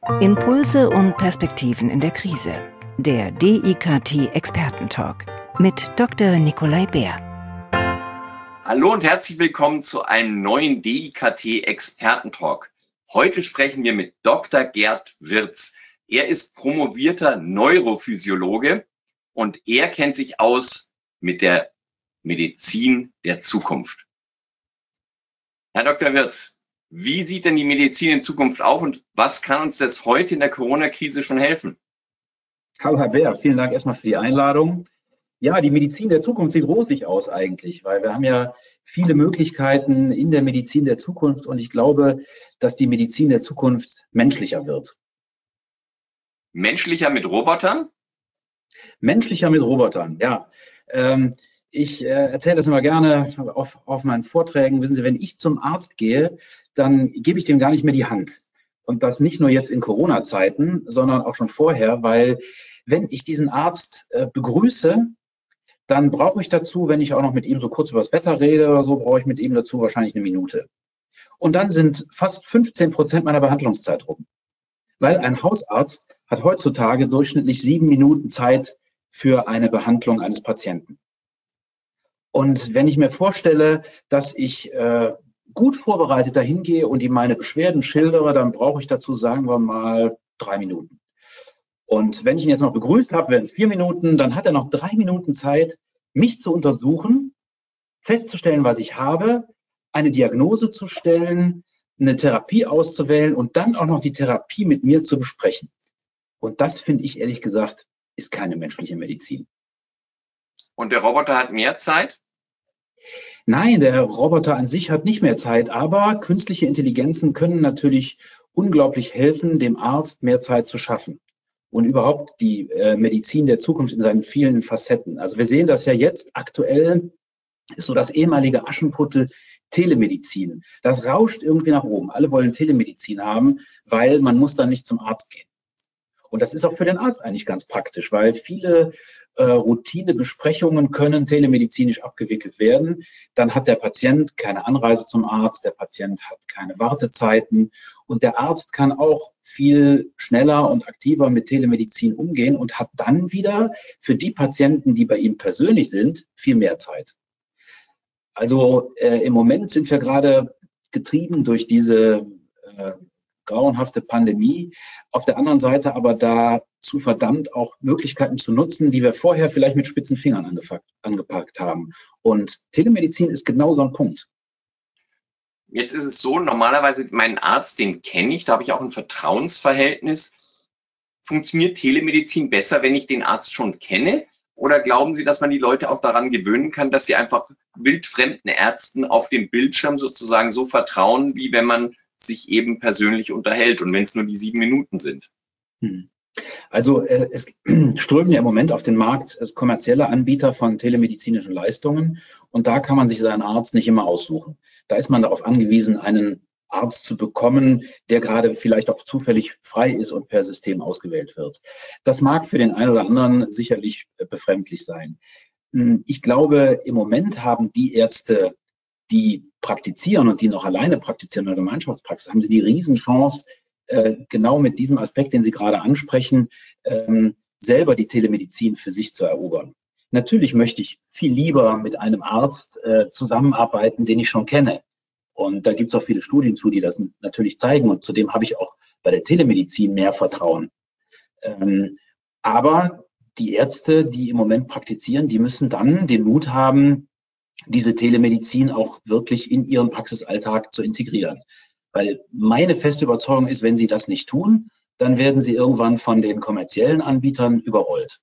Impulse und Perspektiven in der Krise. Der DIKT Expertentalk mit Dr. Nikolai Bär. Hallo und herzlich willkommen zu einem neuen DIKT Expertentalk. Heute sprechen wir mit Dr. Gerd Wirz. Er ist promovierter Neurophysiologe und er kennt sich aus mit der Medizin der Zukunft. Herr Dr. Wirz, wie sieht denn die Medizin in Zukunft aus und was kann uns das heute in der Corona-Krise schon helfen? Hallo Herr Bär, vielen Dank erstmal für die Einladung. Ja, die Medizin der Zukunft sieht rosig aus eigentlich, weil wir haben ja viele Möglichkeiten in der Medizin der Zukunft und ich glaube, dass die Medizin der Zukunft menschlicher wird. Menschlicher mit Robotern? Menschlicher mit Robotern, ja. Ich erzähle das immer gerne auf meinen Vorträgen. Wissen Sie, wenn ich zum Arzt gehe, dann gebe ich dem gar nicht mehr die Hand. Und das nicht nur jetzt in Corona-Zeiten, sondern auch schon vorher, weil wenn ich diesen Arzt begrüße, dann brauche ich dazu, wenn ich auch noch mit ihm so kurz über das Wetter rede oder so, brauche ich mit ihm dazu wahrscheinlich eine Minute. Und dann sind fast 15% meiner Behandlungszeit rum. Weil ein Hausarzt hat heutzutage durchschnittlich 7 Minuten Zeit für eine Behandlung eines Patienten. Und wenn ich mir vorstelle, dass ich gut vorbereitet dahin gehe und ihm meine Beschwerden schildere, dann brauche ich dazu, sagen wir mal, 3 Minuten. Und wenn ich ihn jetzt noch begrüßt habe, wären es 4 Minuten, dann hat er noch 3 Minuten Zeit, mich zu untersuchen, festzustellen, was ich habe, eine Diagnose zu stellen, eine Therapie auszuwählen und dann auch noch die Therapie mit mir zu besprechen. Und das finde ich ehrlich gesagt, ist keine menschliche Medizin. Und der Roboter hat mehr Zeit? Nein, der Roboter an sich hat nicht mehr Zeit, aber künstliche Intelligenzen können natürlich unglaublich helfen, dem Arzt mehr Zeit zu schaffen. Und überhaupt die Medizin der Zukunft in seinen vielen Facetten. Also wir sehen das ja jetzt aktuell, ist so das ehemalige Aschenputtel Telemedizin. Das rauscht irgendwie nach oben. Alle wollen Telemedizin haben, weil man muss dann nicht zum Arzt gehen. Und das ist auch für den Arzt eigentlich ganz praktisch, weil viele Routinebesprechungen können telemedizinisch abgewickelt werden. Dann hat der Patient keine Anreise zum Arzt, der Patient hat keine Wartezeiten und der Arzt kann auch viel schneller und aktiver mit Telemedizin umgehen und hat dann wieder für die Patienten, die bei ihm persönlich sind, viel mehr Zeit. Also im Moment sind wir gerade getrieben durch diese grauenhafte Pandemie. Auf der anderen Seite aber dazu verdammt auch Möglichkeiten zu nutzen, die wir vorher vielleicht mit spitzen Fingern angepackt haben. Und Telemedizin ist genau so ein Punkt. Jetzt ist es so, normalerweise meinen Arzt, den kenne ich, da habe ich auch ein Vertrauensverhältnis. Funktioniert Telemedizin besser, wenn ich den Arzt schon kenne? Oder glauben Sie, dass man die Leute auch daran gewöhnen kann, dass sie einfach wildfremden Ärzten auf dem Bildschirm sozusagen so vertrauen, wie wenn man sich eben persönlich unterhält und wenn es nur die 7 Minuten sind? Also es strömen ja im Moment auf den Markt kommerzielle Anbieter von telemedizinischen Leistungen und da kann man sich seinen Arzt nicht immer aussuchen. Da ist man darauf angewiesen, einen Arzt zu bekommen, der gerade vielleicht auch zufällig frei ist und per System ausgewählt wird. Das mag für den einen oder anderen sicherlich befremdlich sein. Ich glaube, im Moment haben die Ärzte, die praktizieren und die noch alleine praktizieren in der Gemeinschaftspraxis, haben sie die Riesenchance, genau mit diesem Aspekt, den Sie gerade ansprechen, selber die Telemedizin für sich zu erobern. Natürlich möchte ich viel lieber mit einem Arzt zusammenarbeiten, den ich schon kenne. Und da gibt es auch viele Studien zu, die das natürlich zeigen. Und zudem habe ich auch bei der Telemedizin mehr Vertrauen. Aber die Ärzte, die im Moment praktizieren, die müssen dann den Mut haben, diese Telemedizin auch wirklich in ihren Praxisalltag zu integrieren. Weil meine feste Überzeugung ist, wenn sie das nicht tun, dann werden sie irgendwann von den kommerziellen Anbietern überrollt.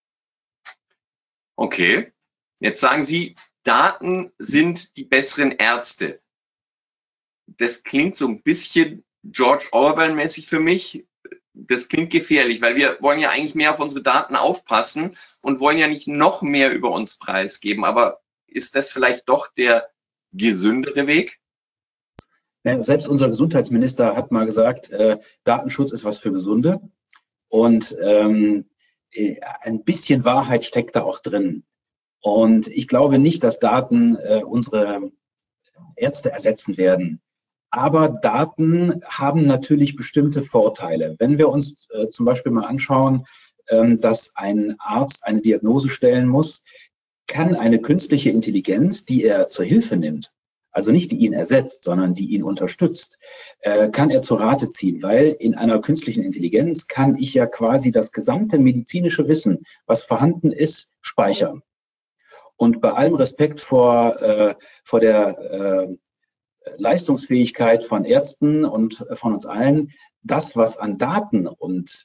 Okay, jetzt sagen Sie, Daten sind die besseren Ärzte. Das klingt so ein bisschen George Orwell-mäßig für mich. Das klingt gefährlich, weil wir wollen ja eigentlich mehr auf unsere Daten aufpassen und wollen ja nicht noch mehr über uns preisgeben. Aber ist das vielleicht doch der gesündere Weg? Ja, selbst unser Gesundheitsminister hat mal gesagt, Datenschutz ist was für Gesunde. Und ein bisschen Wahrheit steckt da auch drin. Und ich glaube nicht, dass Daten unsere Ärzte ersetzen werden. Aber Daten haben natürlich bestimmte Vorteile. Wenn wir uns zum Beispiel mal anschauen, dass ein Arzt eine Diagnose stellen muss, kann eine künstliche Intelligenz, die er zur Hilfe nimmt, also nicht die ihn ersetzt, sondern die ihn unterstützt, kann er zur Rate ziehen, weil in einer künstlichen Intelligenz kann ich ja quasi das gesamte medizinische Wissen, was vorhanden ist, speichern. Und bei allem Respekt vor der Leistungsfähigkeit von Ärzten und von uns allen, das, was an Daten und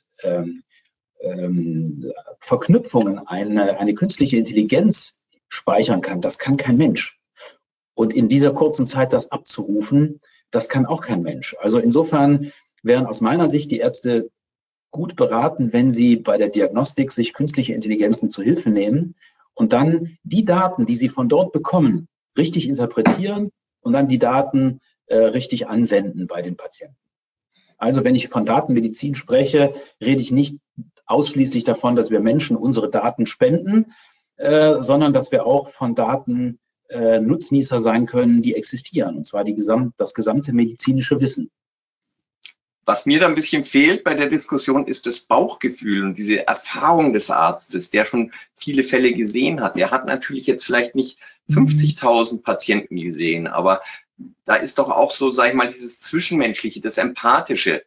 Verknüpfungen eine künstliche Intelligenz speichern kann, das kann kein Mensch. Und in dieser kurzen Zeit das abzurufen, das kann auch kein Mensch. Also insofern wären aus meiner Sicht die Ärzte gut beraten, wenn sie bei der Diagnostik sich künstliche Intelligenzen zu Hilfe nehmen und dann die Daten, die sie von dort bekommen, richtig interpretieren und dann die Daten richtig anwenden bei den Patienten. Also wenn ich von Datenmedizin spreche, rede ich nicht ausschließlich davon, dass wir Menschen unsere Daten spenden, sondern dass wir auch von Daten Nutznießer sein können, die existieren, und zwar das gesamte medizinische Wissen. Was mir da ein bisschen fehlt bei der Diskussion, ist das Bauchgefühl und diese Erfahrung des Arztes, der schon viele Fälle gesehen hat. Der hat natürlich jetzt vielleicht nicht 50.000 Patienten gesehen, aber da ist doch auch so, sag ich mal, dieses Zwischenmenschliche, das Empathische.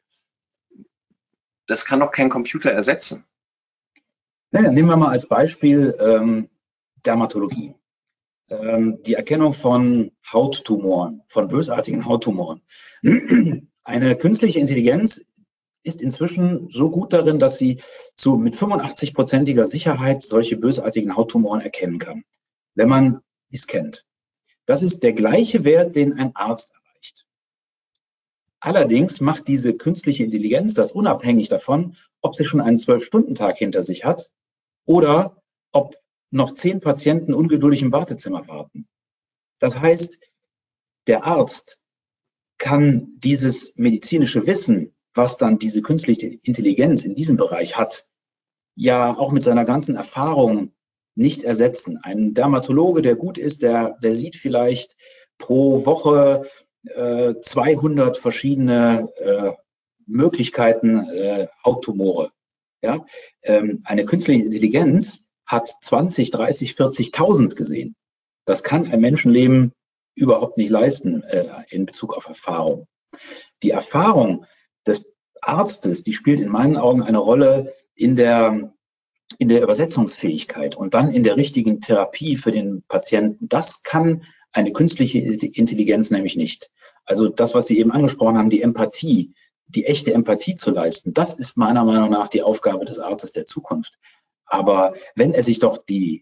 Das kann doch kein Computer ersetzen. Ja, nehmen wir mal als Beispiel Dermatologie. Die Erkennung von Hauttumoren, von bösartigen Hauttumoren. Eine künstliche Intelligenz ist inzwischen so gut darin, dass sie mit 85%iger Sicherheit solche bösartigen Hauttumoren erkennen kann, wenn man es kennt. Das ist der gleiche Wert, den ein Arzt erreicht. Allerdings macht diese künstliche Intelligenz das unabhängig davon, ob sie schon einen 12-Stunden-Tag hinter sich hat oder ob noch 10 Patienten ungeduldig im Wartezimmer warten. Das heißt, der Arzt kann dieses medizinische Wissen, was dann diese künstliche Intelligenz in diesem Bereich hat, ja auch mit seiner ganzen Erfahrung nicht ersetzen. Ein Dermatologe, der gut ist, der sieht vielleicht pro Woche 200 verschiedene Möglichkeiten Hauttumore. Ja? Eine künstliche Intelligenz hat 20, 30, 40.000 gesehen. Das kann ein Menschenleben überhaupt nicht leisten in Bezug auf Erfahrung. Die Erfahrung des Arztes, die spielt in meinen Augen eine Rolle in der Übersetzungsfähigkeit und dann in der richtigen Therapie für den Patienten. Das kann eine künstliche Intelligenz nämlich nicht. Also das, was Sie eben angesprochen haben, die Empathie, die echte Empathie zu leisten, das ist meiner Meinung nach die Aufgabe des Arztes der Zukunft. Aber wenn er sich doch des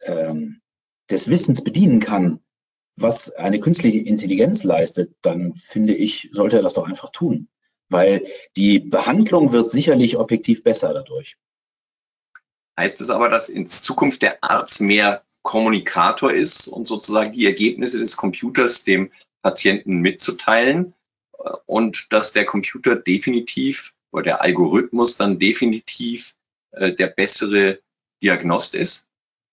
Wissens bedienen kann, was eine künstliche Intelligenz leistet, dann finde ich, sollte er das doch einfach tun. Weil die Behandlung wird sicherlich objektiv besser dadurch. Heißt es aber, dass in Zukunft der Arzt mehr Kommunikator ist und sozusagen die Ergebnisse des Computers dem Patienten mitzuteilen und dass der Computer definitiv oder der Algorithmus dann definitiv der bessere Diagnost ist?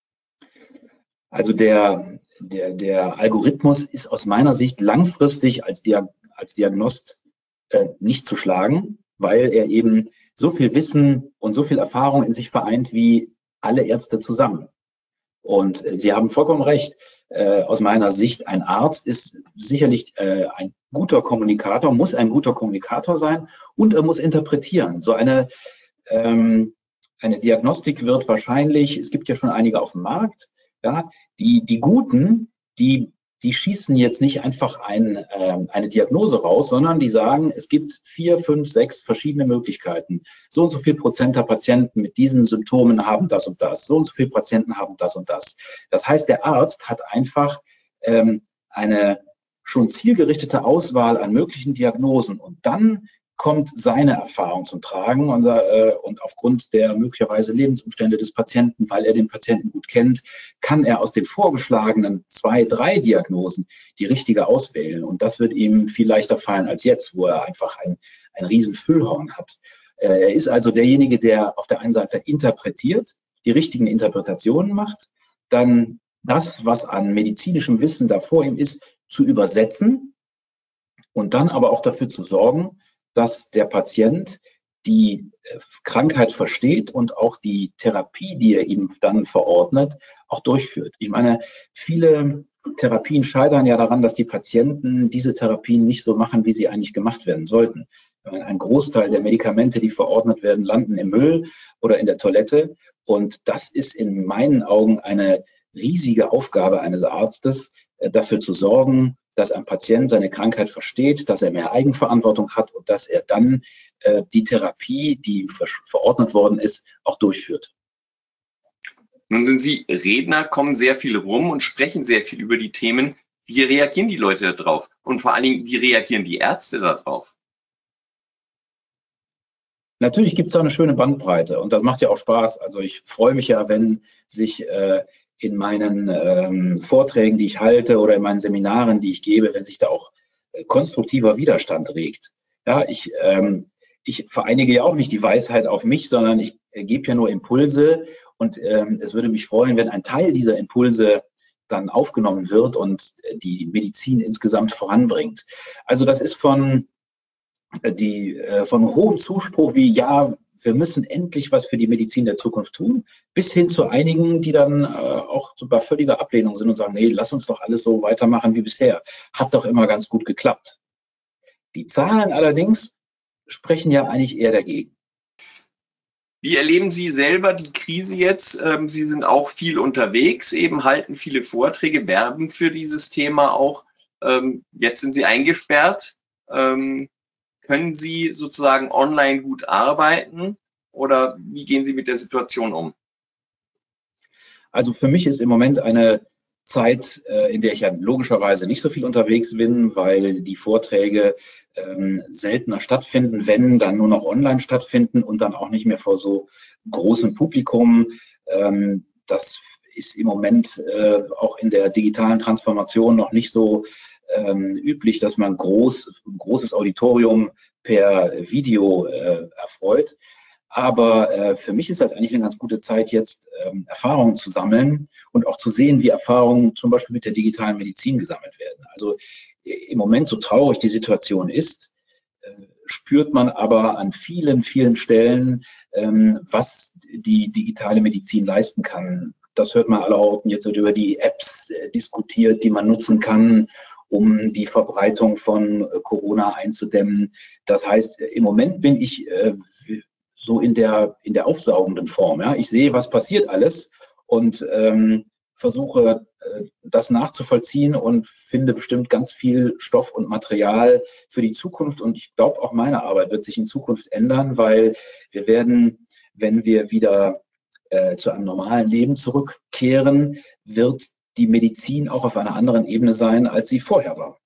Also der Algorithmus ist aus meiner Sicht langfristig als Diagnost nicht zu schlagen, weil er eben so viel Wissen und so viel Erfahrung in sich vereint wie alle Ärzte zusammen. Und Sie haben vollkommen recht. Aus meiner Sicht, ein Arzt ist sicherlich ein guter Kommunikator, muss ein guter Kommunikator sein und er muss interpretieren. So eine Diagnostik wird wahrscheinlich, es gibt ja schon einige auf dem Markt, ja, die Guten, die schießen jetzt nicht einfach eine Diagnose raus, sondern die sagen, es gibt 4, 5, 6 verschiedene Möglichkeiten. So und so viel Prozent der Patienten mit diesen Symptomen haben das und das. So und so viele Patienten haben das und das. Das heißt, der Arzt hat einfach eine schon zielgerichtete Auswahl an möglichen Diagnosen und dann kommt seine Erfahrung zum Tragen und aufgrund der möglicherweise Lebensumstände des Patienten, weil er den Patienten gut kennt, kann er aus den vorgeschlagenen 2, 3 Diagnosen die richtige auswählen. Und das wird ihm viel leichter fallen als jetzt, wo er einfach ein riesen Füllhorn hat. Er ist also derjenige, der auf der einen Seite interpretiert, die richtigen Interpretationen macht, dann das, was an medizinischem Wissen da vor ihm ist, zu übersetzen Und dann aber auch dafür zu sorgen, dass der Patient die Krankheit versteht und auch die Therapie, die er ihm dann verordnet, auch durchführt. Ich meine, viele Therapien scheitern ja daran, dass die Patienten diese Therapien nicht so machen, wie sie eigentlich gemacht werden sollten. Ein Großteil der Medikamente, die verordnet werden, landen im Müll oder in der Toilette. Und das ist in meinen Augen eine riesige Aufgabe eines Arztes, dafür zu sorgen, dass ein Patient seine Krankheit versteht, dass er mehr Eigenverantwortung hat und dass er dann die Therapie, die verordnet worden ist, auch durchführt. Nun sind Sie Redner, kommen sehr viel rum und sprechen sehr viel über die Themen. Wie reagieren die Leute darauf? Und vor allen Dingen, wie reagieren die Ärzte darauf? Natürlich gibt es da eine schöne Bandbreite und das macht ja auch Spaß. Also ich freue mich ja, wenn sich in meinen Vorträgen, die ich halte oder in meinen Seminaren, die ich gebe, wenn sich da auch konstruktiver Widerstand regt. Ja, ich vereinige ja auch nicht die Weisheit auf mich, sondern ich gebe ja nur Impulse und es würde mich freuen, wenn ein Teil dieser Impulse dann aufgenommen wird und die Medizin insgesamt voranbringt. Also das ist von hohem Zuspruch wie, ja, wir müssen endlich was für die Medizin der Zukunft tun, bis hin zu einigen, die dann auch bei völliger Ablehnung sind und sagen, nee, lass uns doch alles so weitermachen wie bisher. Hat doch immer ganz gut geklappt. Die Zahlen allerdings sprechen ja eigentlich eher dagegen. Wie erleben Sie selber die Krise jetzt? Sie sind auch viel unterwegs, eben halten viele Vorträge, werben für dieses Thema auch. Jetzt sind Sie eingesperrt. Können Sie sozusagen online gut arbeiten oder wie gehen Sie mit der Situation um? Also für mich ist im Moment eine Zeit, in der ich ja logischerweise nicht so viel unterwegs bin, weil die Vorträge seltener stattfinden, wenn dann nur noch online stattfinden und dann auch nicht mehr vor so großem Publikum. Das ist im Moment auch in der digitalen Transformation noch nicht so üblich, dass man ein großes Auditorium per Video erfreut. Aber für mich ist das eigentlich eine ganz gute Zeit, jetzt Erfahrungen zu sammeln und auch zu sehen, wie Erfahrungen zum Beispiel mit der digitalen Medizin gesammelt werden. Also im Moment, so traurig die Situation ist, spürt man aber an vielen, vielen Stellen, was die digitale Medizin leisten kann. Das hört man allerorten. Jetzt wird über die Apps diskutiert, die man nutzen kann, um die Verbreitung von Corona einzudämmen. Das heißt, im Moment bin ich so in der aufsaugenden Form. Ja? Ich sehe, was passiert alles und versuche das nachzuvollziehen und finde bestimmt ganz viel Stoff und Material für die Zukunft. Und ich glaube, auch meine Arbeit wird sich in Zukunft ändern, weil wir werden, wenn wir wieder zu einem normalen Leben zurückkehren, wird die Medizin auch auf einer anderen Ebene sein, als sie vorher war.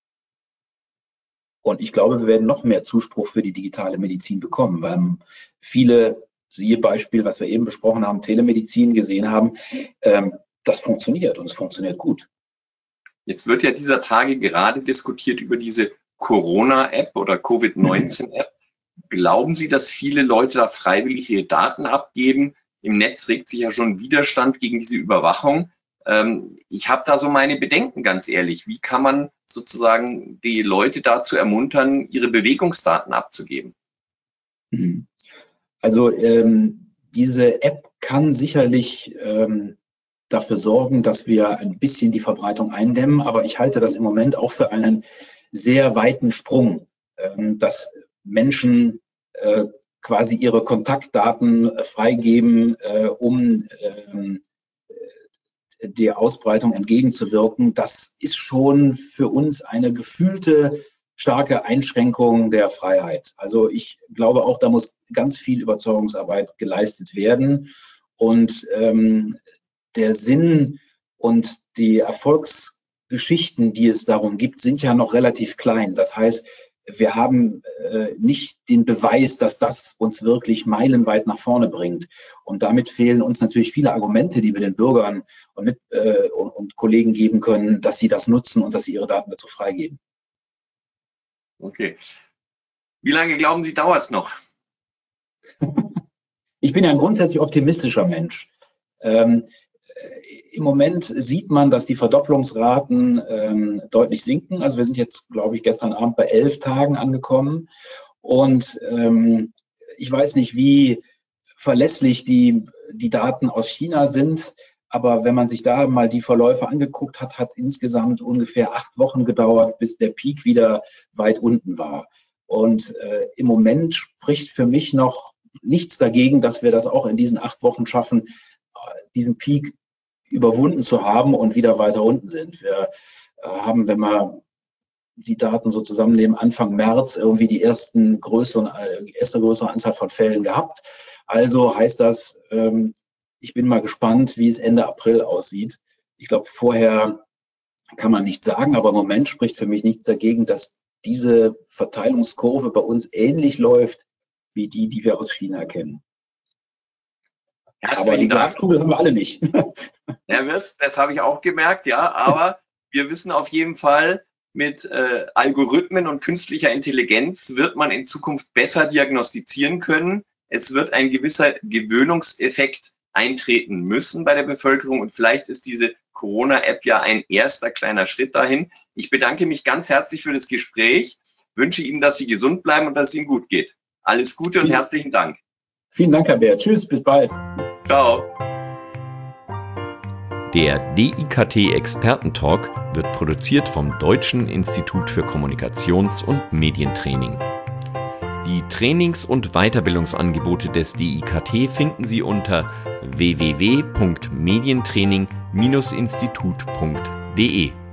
Und ich glaube, wir werden noch mehr Zuspruch für die digitale Medizin bekommen, weil viele, siehe Beispiel, was wir eben besprochen haben, Telemedizin gesehen haben, das funktioniert und es funktioniert gut. Jetzt wird ja dieser Tage gerade diskutiert über diese Corona-App oder Covid-19-App. Glauben Sie, dass viele Leute da freiwillig ihre Daten abgeben? Im Netz regt sich ja schon Widerstand gegen diese Überwachung. Ich habe da so meine Bedenken, ganz ehrlich. Wie kann man sozusagen die Leute dazu ermuntern, ihre Bewegungsdaten abzugeben? Also diese App kann sicherlich dafür sorgen, dass wir ein bisschen die Verbreitung eindämmen, aber ich halte das im Moment auch für einen sehr weiten Sprung, dass Menschen quasi ihre Kontaktdaten freigeben, um der Ausbreitung entgegenzuwirken. Das ist schon für uns eine gefühlte starke Einschränkung der Freiheit. Also ich glaube auch, da muss ganz viel Überzeugungsarbeit geleistet werden. Und der Sinn und die Erfolgsgeschichten, die es darum gibt, sind ja noch relativ klein. Das heißt, wir haben nicht den Beweis, dass das uns wirklich meilenweit nach vorne bringt. Und damit fehlen uns natürlich viele Argumente, die wir den Bürgern und Kollegen geben können, dass sie das nutzen und dass sie ihre Daten dazu freigeben. Okay. Wie lange glauben Sie, dauert es noch? Ich bin ja ein grundsätzlich optimistischer Mensch. Im Moment sieht man, dass die Verdopplungsraten deutlich sinken. Also wir sind jetzt, glaube ich, gestern Abend bei 11 Tagen angekommen. Und ich weiß nicht, wie verlässlich die Daten aus China sind. Aber wenn man sich da mal die Verläufe angeguckt hat, hat es insgesamt ungefähr 8 Wochen gedauert, bis der Peak wieder weit unten war. Und im Moment spricht für mich noch nichts dagegen, dass wir das auch in diesen 8 Wochen schaffen, diesen Peak überwunden zu haben und wieder weiter unten sind. Wir haben, wenn wir die Daten so zusammennehmen, Anfang März irgendwie die erste größere Anzahl von Fällen gehabt. Also heißt das, ich bin mal gespannt, wie es Ende April aussieht. Ich glaube, vorher kann man nichts sagen, aber im Moment spricht für mich nichts dagegen, dass diese Verteilungskurve bei uns ähnlich läuft wie die wir aus China kennen. Aber die Glaskugel haben wir alle nicht. Herr Wirtz, das habe ich auch gemerkt, ja, aber wir wissen auf jeden Fall, mit Algorithmen und künstlicher Intelligenz wird man in Zukunft besser diagnostizieren können. Es wird ein gewisser Gewöhnungseffekt eintreten müssen bei der Bevölkerung und vielleicht ist diese Corona-App ja ein erster kleiner Schritt dahin. Ich bedanke mich ganz herzlich für das Gespräch, wünsche Ihnen, dass Sie gesund bleiben und dass es Ihnen gut geht. Alles Gute und herzlichen Dank. Vielen Dank, Herr Bär. Tschüss, bis bald. Ciao. Der DIKT Expertentalk wird produziert vom Deutschen Institut für Kommunikations- und Medientraining. Die Trainings- und Weiterbildungsangebote des DIKT finden Sie unter www.medientraining-institut.de.